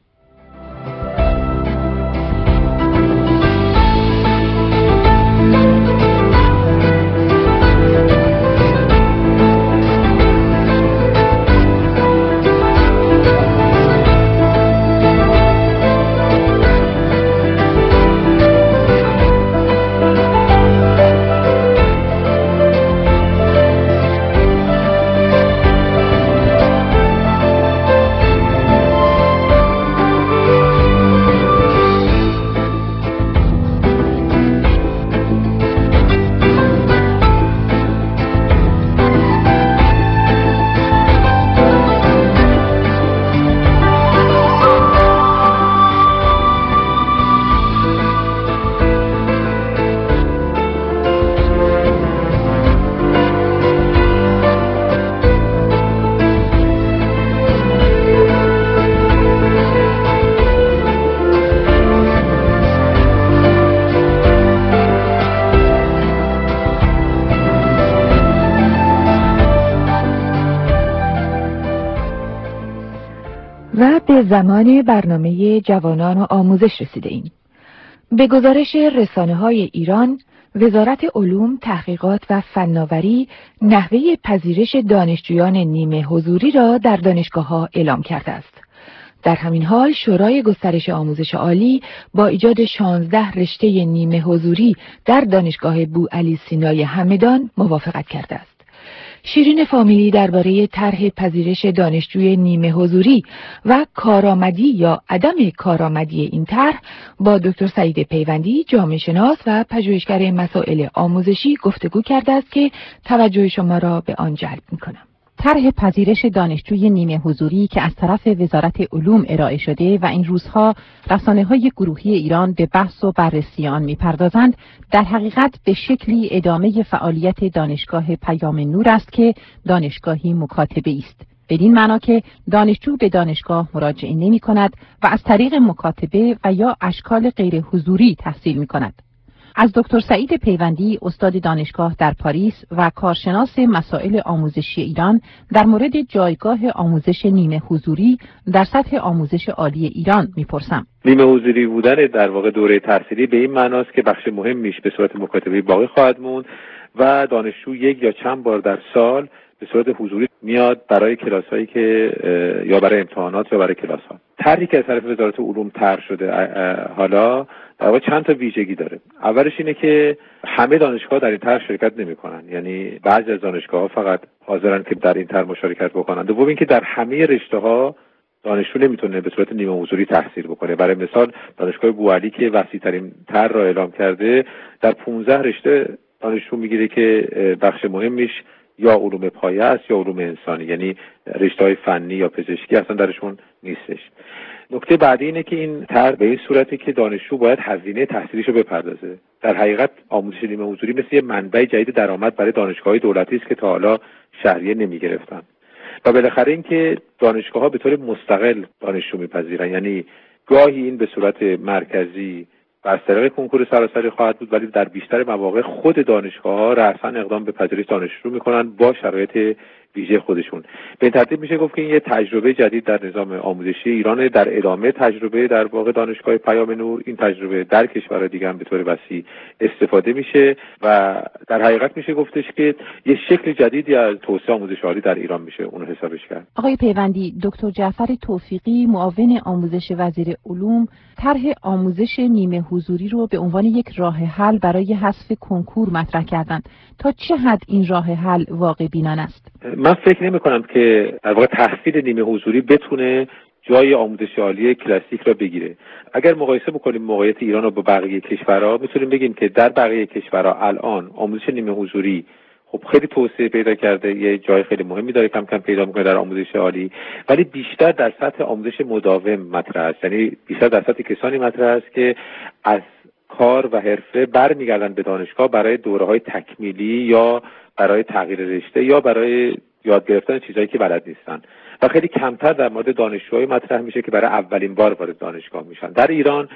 و به زمان برنامه جوانان و آموزش رسیده ایم. به گزارش رسانه‌های ایران، وزارت علوم، تحقیقات و فناوری نحوه پذیرش دانشجویان نیمه حضوری را در دانشگاه‌ها اعلام کرده است. در همین حال شورای گسترش آموزش عالی با ایجاد 16 رشته نیمه حضوری در دانشگاه بوعلی سینای همدان موافقت کرده است. شیرین فامیلی درباره طرح پذیرش دانشجوی نیمه حضوری و کارآمدی یا عدم کارآمدی این طرح با دکتر سعید پیوندی، جامعه شناس و پژوهشگر مسائل آموزشی گفتگو کرده است که توجه شما را به آن جلب می‌کنم. طرح پذیرش دانشجوی نیمه حضوری که از طرف وزارت علوم ارائه شده و این روزها رسانه‌های گروهی ایران به بحث و بررسی آن می‌پردازند، در حقیقت به شکلی ادامه فعالیت دانشگاه پیام نور است که دانشگاهی مکاتبه است. بدین معنا که دانشجو به دانشگاه مراجعه نمی‌کند و از طریق مکاتبه و یا اشکال غیر حضوری تحصیل می‌کند. از دکتر سعید پیوندی، استاد دانشگاه در پاریس و کارشناس مسائل آموزشی ایران، در مورد جایگاه آموزش نیمه حضوری در سطح آموزش عالی ایران میپرسم. نیمه حضوری بودن در واقع دوره تحصیلی به این معناست که بخش مهمیش به صورت مکاتبه باقی خواهد موند و دانشجو یک یا چند بار در سال به صورت حضوری میاد برای کلاس‌هایی که یا برای امتحانات یا برای کلاس‌ها. طرحی که از طرف وزارت علوم طرح شده حالا در واقع چند تا ویژگی داره. اولش اینه که همه دانشگاه در این طرح شرکت نمی‌کنن، یعنی بعضی از دانشگاه‌ها فقط حاضرن که در این طرح مشارکت بکنن. دوم اینکه در همه رشته‌ها دانشجو نمیتونه به صورت نیمه حضوری تحصیل بکنه. برای مثال دانشگاه بوعلی که وسیع‌ترین طرح را اعلام کرده، در 15 رشته دانشجو میگیره که بخش مهمیش یا علوم پایه است یا علوم انسانی، یعنی رشته‌های فنی یا پزشکی اصلا درشون نیستش. نکته بعدی اینه که این طرح به این صورتی که دانشجو باید هزینه تحصیلیشو بپردازه. در حقیقت آموزش نیمه حضوری مثل یه منبع جدید درآمد برای دانشگاه‌های دولتی است که تا حالا شهریه نمی‌گرفتن. و بالاخره اینکه دانشگاه‌ها به طور مستقل دانشجو می‌پذیرن، یعنی گاهی این به صورت مرکزی و از طریق کنکور سراسری خواهد بود، ولی در بیشتر مواقع خود دانشگاه‌ها رأساً اقدام به پذیرش دانشجو می‌کنن با شرایط ویژه خودشون. به این ترتیب میشه گفت که این یه تجربه جدید در نظام آموزشی ایران، در ادامه تجربه در واقع دانشگاه پیام نور. این تجربه در کشورهای دیگه هم به طور وسیع استفاده میشه و در حقیقت میشه گفتش که یه شکل جدیدی از توسعه آموزش عالی در ایران میشه اون حسابش کرد. آقای پیوندی، دکتر جعفر توفیقی، معاون آموزش وزیر علوم، طرح آموزش نیمه حضوری رو به عنوان یک راه حل برای حذف کنکور مطرح کردند. تا چه حد این راه حل واقع بینانه است؟ من فکر نمی‌کنم که در واقع تحصیل نیمه حضوری بتونه جای آموزش عالی کلاسیک را بگیره. اگر مقایسه بکنیم موقعیت ایران رو با بقیه کشورها، میتونیم بگیم که در بقیه کشورها الان آموزش نیمه حضوری خب خیلی توسعه پیدا کرده، یه جای خیلی مهمی داره کم کم پیدا میکنه در آموزش عالی، ولی بیشتر در سطح آموزش مداوم مطرح است. یعنی بیشتر در سطح کسانی مطرح است که از کار و حرفه برمیگردن به دانشگاه برای دوره‌های تکمیلی یا برای تغییر رشته یا برای یاد گرفتن چیزایی که بلد نیستن و خیلی کمتر در مورد دانشجوهای مطرح میشه که برای اولین بار وارد دانشگاه میشن. در ایران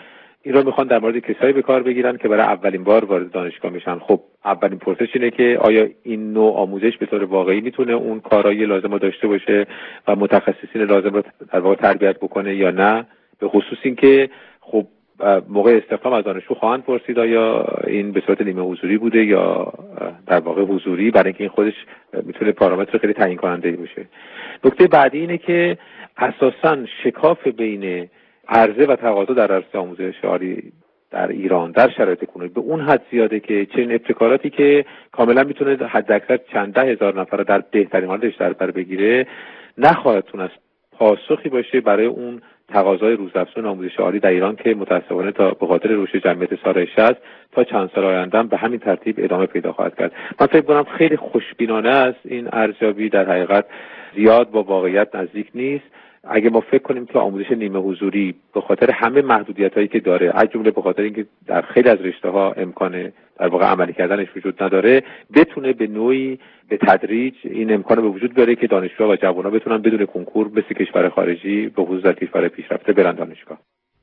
این رو میخوان در مورد کسایی به کار بگیرن که برای اولین بار وارد دانشگاه میشن. خب اولین پرسش اینه که آیا این نوع آموزش به طور واقعی میتونه اون کارایی لازم رو داشته باشه و متخصصین لازم رو در واقع تربیت بکنه یا نه، به خصوص این که خب موقع استخدام از دانشجو خواهند پرسید آیا این به صورت نیمه حضوری بوده یا در واقع حضوری، برای اینکه این خودش میتونه پارامتر خیلی تعیین کننده باشه. نکته بعدی اینه که اساساً شکاف بین عرضه و تقاضا در عرصه آموزش عالی در ایران در شرایط کنونی به اون حد زیاده که چنین ابتکاراتی که کاملا میتونه حداکثر چند ده هزار نفر رو در بهترین حالتش در بر بگیره نخواهد تونست پاسخی باشه برای اون تقاضای روزافزون آموزش عالی در ایران که متاسفانه تا به خاطر رشد جمعیت سال 60 تا چند سال آینده به همین ترتیب ادامه پیدا خواهد کرد. من فکر می‌کنم خیلی خوشبینانه است این ارزیابی، در حقیقت زیاد با واقعیت نزدیک نیست. اگه ما فکر کنیم که آموزش نیمه حضوری به خاطر همه محدودیت‌هایی که داره، از جمله به خاطر اینکه در خیلی از رشته‌ها امکان در واقع عملی کردنش وجود نداره، بتونه به نوعی به تدریج این امکان به وجود بیاره که دانشجوها و جوان‌ها بتونن بدون کنکور مثل کشور خارجی به خصوص در کشور پیشرفته برن دانشگاه.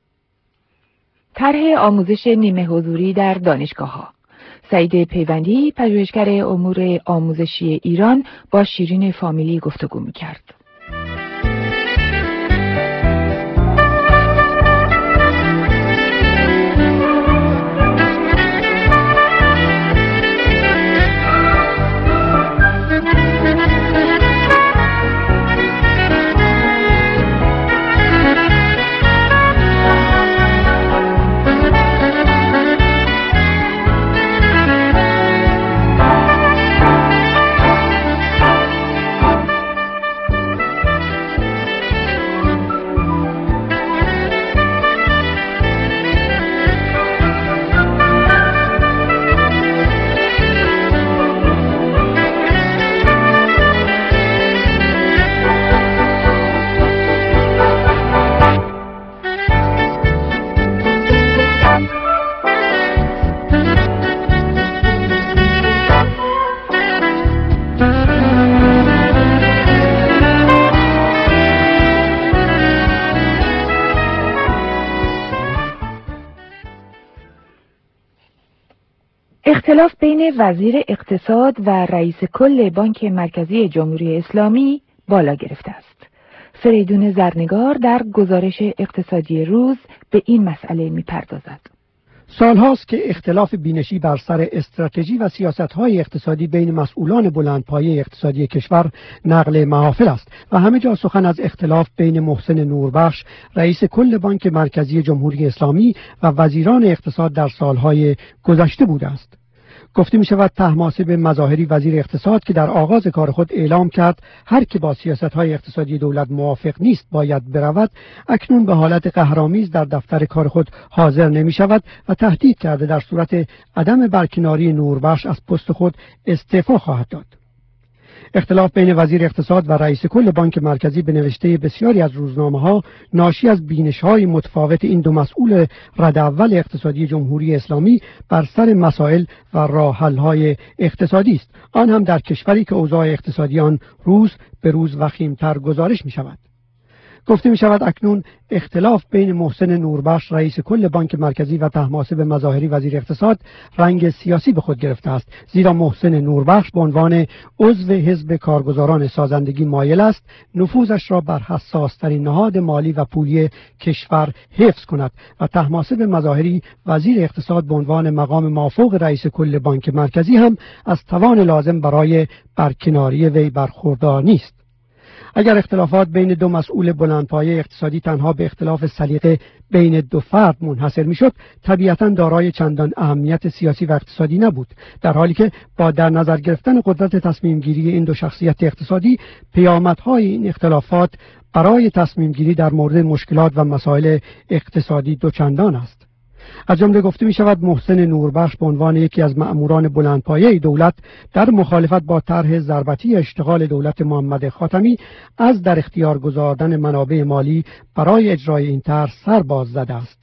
طرح آموزش نیمه حضوری در دانشگاه‌ها. سعید پیوندی، پژوهشگر امور آموزشی ایران، با شیرین فامیلی گفتگو می‌کرد. اختلاف بین وزیر اقتصاد و رئیس کل بانک مرکزی جمهوری اسلامی بالا گرفته است. فریدون زرنگار در گزارش اقتصادی روز به این مسئله می‌پردازد. سالهاست که اختلاف بینشی بر سر استراتژی و سیاست‌های اقتصادی بین مسئولان بلندپایه اقتصادی کشور نقل محافل است و همه جا سخن از اختلاف بین محسن نوربخش رئیس کل بانک مرکزی جمهوری اسلامی و وزیران اقتصاد در سالهای گذشته بوده است. گفته می شود طهماسب مظاهری وزیر اقتصاد که در آغاز کار خود اعلام کرد هر که با سیاست‌های اقتصادی دولت موافق نیست باید برود، اکنون به حالت قهرآمیز در دفتر کار خود حاضر نمی شود و تهدید کرده در صورت عدم برکناری نوربخش از پست خود استعفا خواهد داد. اختلاف بین وزیر اقتصاد و رئیس کل بانک مرکزی به نوشته بسیاری از روزنامه‌ها ناشی از بینش‌های متفاوت این دو مسئول رد اول اقتصادی جمهوری اسلامی بر سر مسائل و راه‌حل‌های اقتصادی است، آن هم در کشوری که اوضاع اقتصادی آن روز به روز وخیم‌تر گزارش می‌شود. گفته می شود اکنون اختلاف بین محسن نوربخش رئیس کل بانک مرکزی و طهماسب مظاهری وزیر اقتصاد رنگ سیاسی به خود گرفته است، زیرا محسن نوربخش به عنوان عضو حزب کارگزاران سازندگی مایل است نفوذش را بر حساس‌ترین نهاد مالی و پولی کشور حفظ کند و طهماسب مظاهری وزیر اقتصاد به عنوان مقام مافوق رئیس کل بانک مرکزی هم از توان لازم برای برکناری وی برخوردار نیست. اگر اختلافات بین دو مسئول بلندپایه اقتصادی تنها به اختلاف سلیقه بین دو فرد منحصر میشد، طبیعتاً دارای چندان اهمیت سیاسی و اقتصادی نبود، در حالی که با در نظر گرفتن قدرت تصمیم گیری این دو شخصیت اقتصادی، پیامدهای این اختلافات برای تصمیم گیری در مورد مشکلات و مسائل اقتصادی دوچندان است. از جمله گفته می شود محسن نوربخش به عنوان یکی از مأموران بلندپایه دولت در مخالفت با طرح ضربتی اشتغال دولت محمد خاتمی از در اختیار گذاردن منابع مالی برای اجرای این طرح سر باز زده است.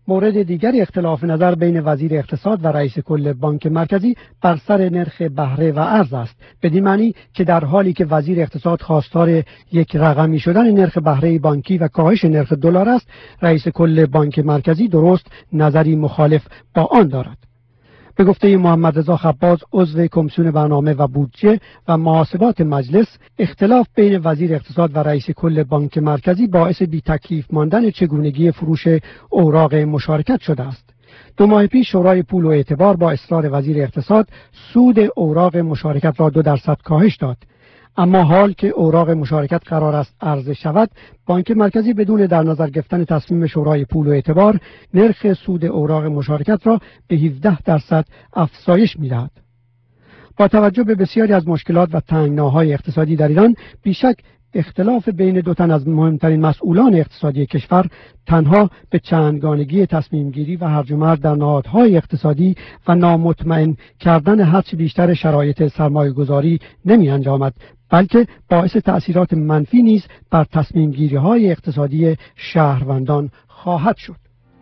مورد دیگری اختلاف نظر بین وزیر اقتصاد و رئیس کل بانک مرکزی بر سر نرخ بهره و ارز است، بدین معنی که در حالی که وزیر اقتصاد خواستار یک رقمی شدن نرخ بهره بانکی و کاهش نرخ دلار است، رئیس کل بانک مرکزی درست نظری مخالف با آن دارد. به گفته محمد رضا خباز، عضو کمیسیون برنامه و بودجه و محاسبات مجلس، اختلاف بین وزیر اقتصاد و رئیس کل بانک مرکزی باعث بی تکلیف ماندن چگونگی فروش اوراق مشارکت شده است. 2 ماه پیش شورای پول و اعتبار با اصرار وزیر اقتصاد سود اوراق مشارکت را 2% کاهش داد. اما حال که اوراق مشارکت قرار است عرضه شود، بانک مرکزی بدون در نظر گرفتن تصمیم شورای پول و اعتبار نرخ سود اوراق مشارکت را به 17% افزایش می‌دهد. با توجه به بسیاری از مشکلات و تنگناهای اقتصادی در ایران، بیشک اختلاف بین 2 تن از مهمترین مسئولان اقتصادی کشور تنها به چندگانگی تصمیم گیری و هرج و مرج در نهادهای اقتصادی و نامطمئن کردن هرچه بیشتر شرایط سرمایه گذاری نمی انجامد، بلکه باعث تأثیرات منفی نیز بر تصمیم گیری های اقتصادی شهروندان خواهد شد.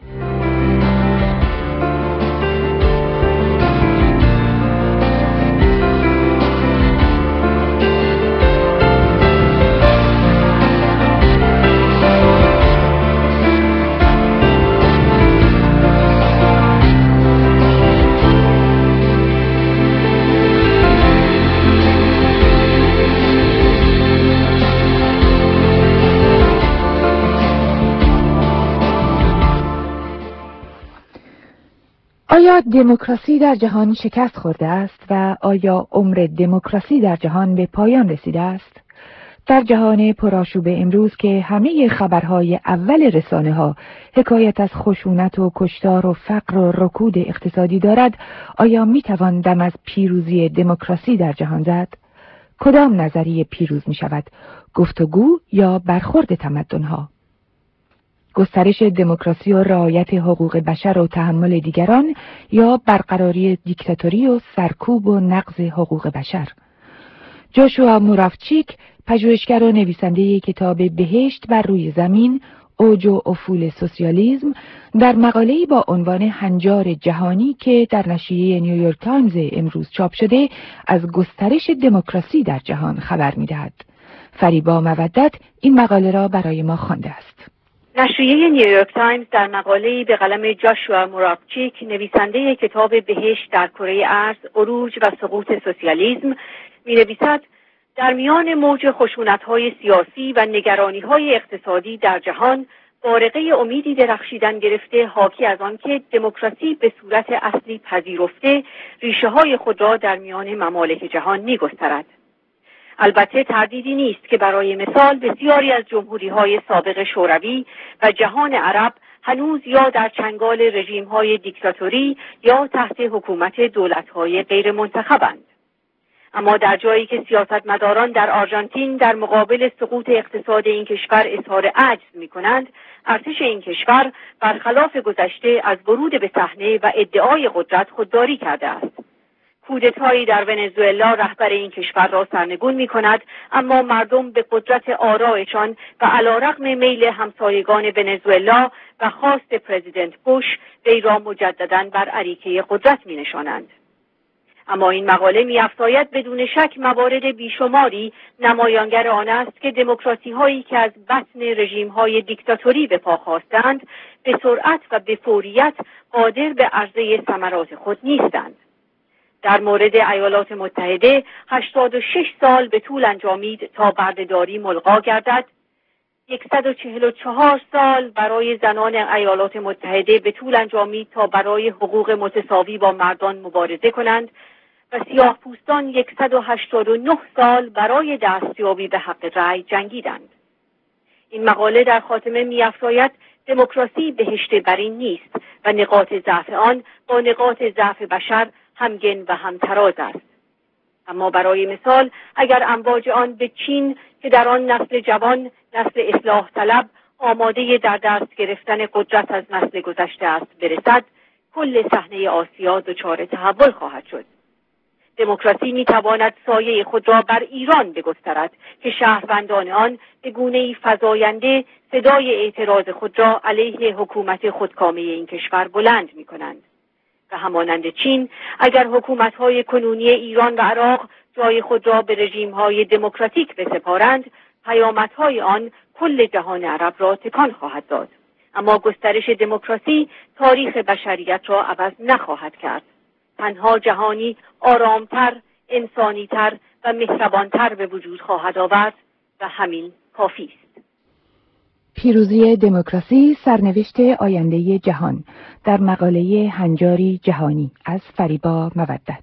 آیا دموکراسی در جهان شکست خورده است و آیا عمر دموکراسی در جهان به پایان رسیده است؟ در جهان پرآشوب امروز که همه خبرهای اول رسانه‌ها حکایت از خشونت و کشتار و فقر و رکود اقتصادی دارد، آیا میتوان دم از پیروزی دموکراسی در جهان زد؟ کدام نظریه پیروز می شود؟ گفتگو یا برخورد تمدن‌ها؟ گسترش دموکراسی و رعایت حقوق بشر و تحمل دیگران یا برقراری دیکتاتوری و سرکوب و نقض حقوق بشر؟ جاشوا موراوچیک، پژوهشگر و نویسنده کتاب بهشت بر روی زمین، اوج و افول سوسیالیسم، در مقاله‌ای با عنوان هنجار جهانی که در نشریه نیویورک تایمز امروز چاپ شده، از گسترش دموکراسی در جهان خبر می‌دهد. فریبا مودت این مقاله را برای ما خوانده است. نشریه نیویورک تایمز در مقاله‌ای به قلم جاشوا موراوچیک، نویسنده کتاب بهشت در کره ارض، عروج و سقوط سوسیالیسم، می‌نویسد در میان موج خشونت‌های سیاسی و نگرانی‌های اقتصادی در جهان، بارقه امیدی درخشیدن گرفته، حاکی از آن که دموکراسی به صورت اصلی پذیرفته ریشه‌های خود را در میان ممالک جهان می‌گسترد. البته تردیدی نیست که برای مثال بسیاری از جمهوری‌های سابق شوروی و جهان عرب هنوز یا در چنگال رژیم‌های دیکتاتوری یا تحت حکومت دولت‌های غیر منتخبند. اما در جایی که سیاستمداران در آرژانتین در مقابل سقوط اقتصاد این کشور اظهار عجز می‌کنند، ارتش این کشور برخلاف گذشته از ورود به صحنه و ادعای قدرت خودداری کرده است. کودتایی در ونزوئلا رهبر این کشور را سرنگون می‌کند، اما مردم به قدرت آرایشان و علیرغم میل همسایگان ونزوئلا و خواست پرزیدنت بوش وی را مجدداً بر اریکه قدرت می‌نشانند. اما این مقاله می‌افزاید بدون شک موارد بیشماری نمایانگر آن است که دموکراسی‌هایی که از بطن رژیم‌های دیکتاتوری به پا خواستند، به سرعت و به فوریت قادر به عرضه ثمرات خود نیستند. در مورد ایالات متحده 86 سال به طول انجامید تا بردهداری ملغا گردد، 144 سال برای زنان ایالات متحده به طول انجامید تا برای حقوق متساوی با مردان مبارزه کنند و سیاه‌پوستان 189 سال برای دستیابی به حق رأی جنگیدند. این مقاله در خاتمه می‌افزاید دموکراسی بهشت برین نیست و نقاط ضعف آن با نقاط ضعف بشر همگن و همتراز است. اما برای مثال اگر امواج آن به چین که در آن نسل جوان، نسل اصلاح طلب، آماده در دست گرفتن قدرت از نسل گذشته است برسد، کل صحنه آسیا دچار تحول خواهد شد. دموکراسی میتواند سایه خود را بر ایران بگسترد که شهروندان آن به گونه‌ای فزاینده صدای اعتراض خود را علیه حکومت خودکامه این کشور بلند می‌کنند. و همانند چین، اگر حکومت‌های کنونی ایران و عراق جای خود را به رژیم‌های دموکراتیک بسپارند، پیامدهای آن کل جهان عرب را تکان خواهد داد. اما گسترش دموکراسی تاریخ بشریت را عوض نخواهد کرد. تنها جهانی آرامتر، انسانیتر و مهربانتر به وجود خواهد آورد و همین کافی است. پیروزی دموکراسی سرنوشت آینده جهان، در مقاله هنجاری جهانی از فریبا مودت.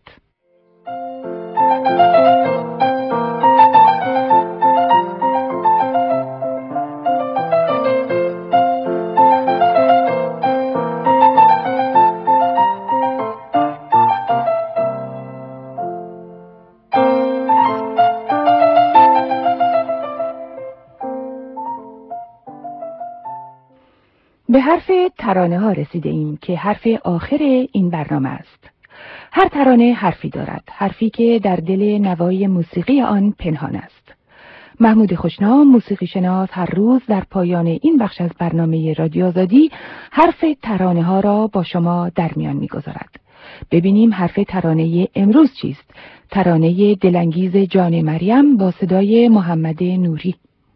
به حرف ترانه ها رسیده ایم که حرف آخر این برنامه است. هر ترانه حرفی دارد، حرفی که در دل نوای موسیقی آن پنهان است. محمود خوشنام، موسیقی شناس، هر روز در پایان این بخش از برنامه رادیو آزادی حرف ترانه ها را با شما در میان می‌گذارد. ببینیم حرف ترانه امروز چیست؟ ترانه دلانگیز جان مریم با صدای محمد نوری.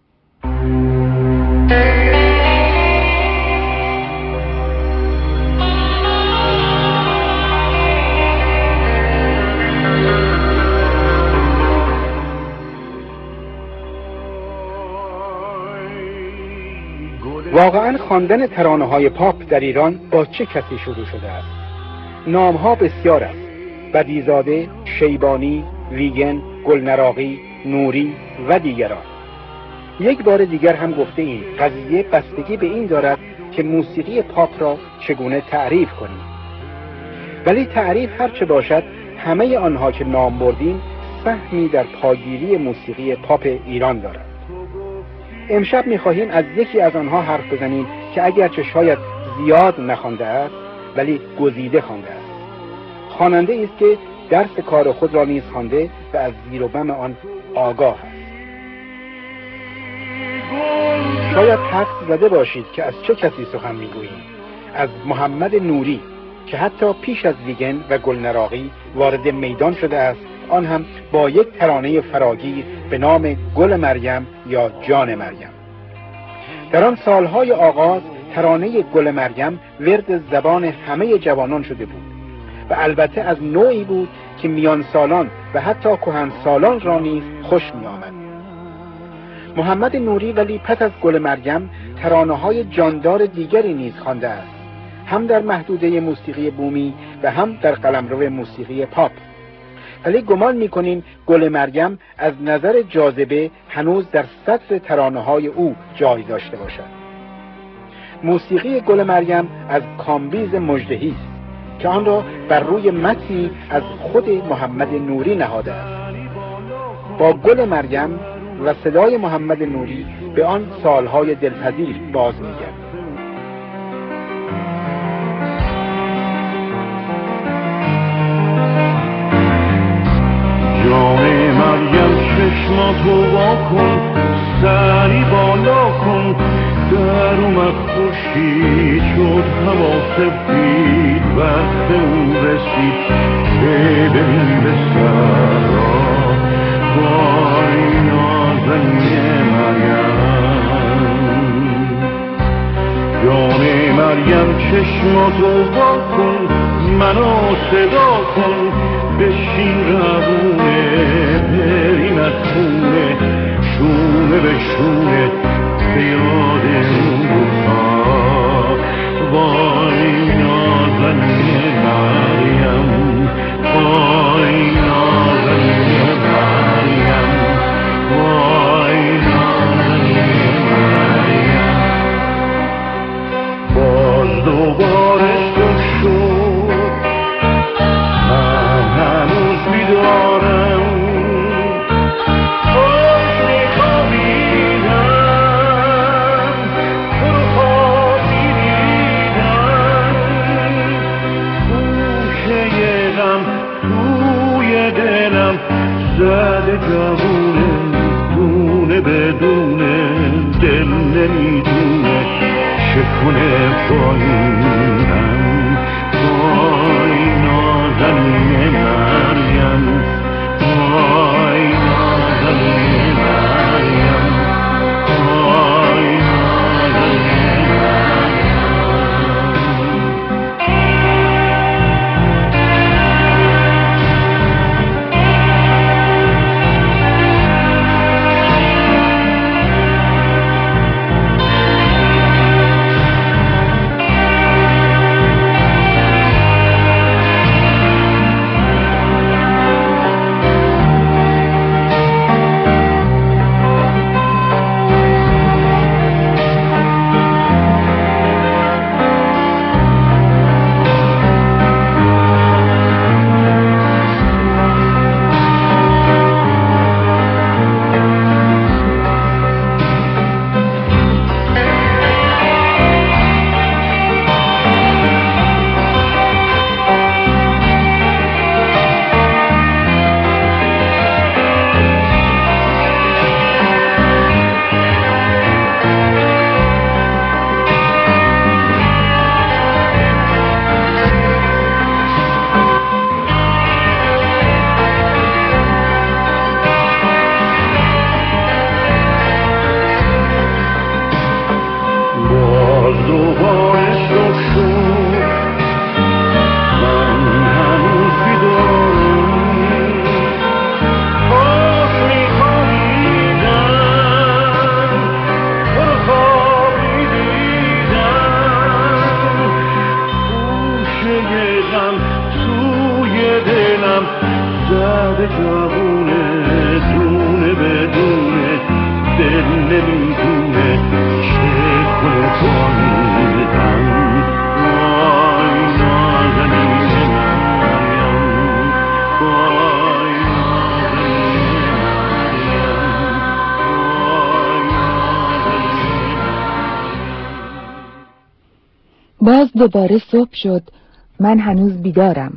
واقعا خواندن ترانه‌های پاپ در ایران با چه کسی شروع شده است؟ نام‌ها بسیار است: بدیزاده، شیبانی، ویگن، گلنراقی، نوری و دیگران. یک بار دیگر هم گفته ایم قضیه بستگی به این دارد که موسیقی پاپ را چگونه تعریف کنیم. ولی تعریف هرچه باشد، همه آنها که نام بردیم سهمی در پایگیری موسیقی پاپ ایران دارد. امشب می‌خواهیم از یکی از آنها حرف بزنیم که اگرچه شاید زیاد نخوانده است ولی گزیده خوانده است. خواننده است که درس کار خود را نیز خوانده و از زیر و بم آن آگاه است. شاید حدس زده باشید که از چه کسی سخن می‌گوییم. از محمد نوری که حتی پیش از ویگن و گلنراقی وارد میدان شده است، آن هم با یک ترانه فراگیر به نام گل مریم یا جان مریم. در آن سالهای آغاز ترانه گل مریم ورد زبان همه جوانان شده بود و البته از نوعی بود که میان سالان و حتی کهن سالان را نیز خوش می آمد. محمد نوری ولی پس از گل مریم ترانه‌های جاندار دیگری نیز خوانده است، هم در محدوده موسیقی بومی و هم در قلمرو موسیقی پاپ. ولی گمان می‌کنیم گل مریم از نظر جاذبه هنوز در سطر ترانه‌های او جای داشته باشد. موسیقی گل مریم از کامبیز مژدهی است که آن را بر روی متنی از خود محمد نوری نهاده است. با گل مریم و صدای محمد نوری به آن سالهای دلپذیر باز می‌گردیم. جان مریم چشماتو وا کن، سری بالا کن، در اومد خورشید شد هوا سفید، وقت اون رسید ببین به صحرا وای نازنین مریم. جان مریم چشماتو وا کن، منو صدا کن، بشین روونه بریم از خونه، شونه به شونه به یاد اون روزها. وای نازنین مریم، وای نازنین مریم، وای نازنین مریم. باز دوباره صبح شد، من هنوز بیدارم، جوونه دونه بدونه دل نمیدونه چکنه پایینم وای نازنین مریم وای نازنین مریم وای نازنین باز دوباره صبح شد، من هنوز بیدارم.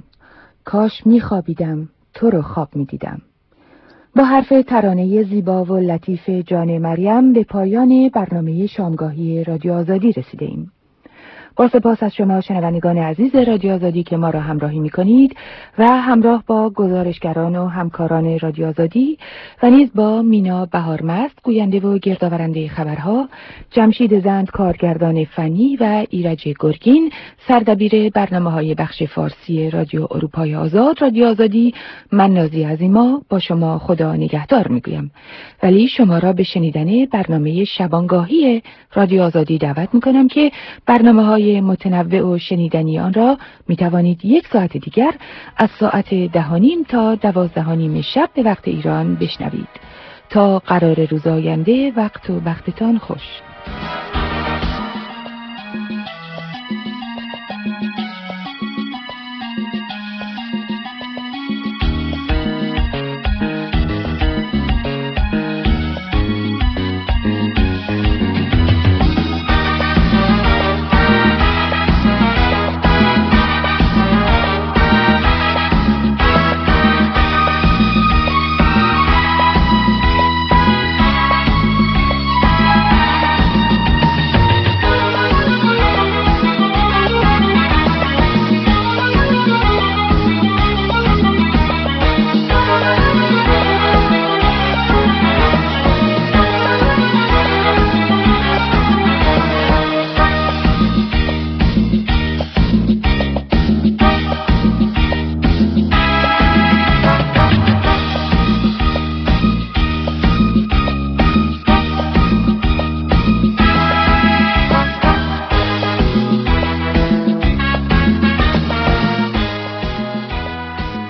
کاش میخوابیدم، تو رو خواب میدیدم. با حرف ترانه زیبا و لطیف جان مریم به پایان برنامه شامگاهی رادیو آزادی رسیده ایم. با سپاس از شما شنوندگان عزیز رادیو آزادی که ما را همراهی می‌کنید و همراه با گزارشگران و همکاران رادیو آزادی و نیز با مینا بهارمست گوینده و گردآورنده خبرها، جمشید زند کارگردان فنی و ایرج گرگین سردبیر برنامه‌های بخش فارسی رادیو اروپای آزاد رادیو آزادی، من نازی عظیما با شما خدا نگهدار میگویم، ولی شما را به شنیدن برنامه شبانگاهی رادیو آزادی دعوت می‌کنم که برنامه‌های متنوع و شنیدنی آن را می توانید 1 ساعت دیگر از ساعت 10:30 تا 12:30 شب به وقت ایران بشنوید. تا قرار روز آینده، وقت و بختتان خوش.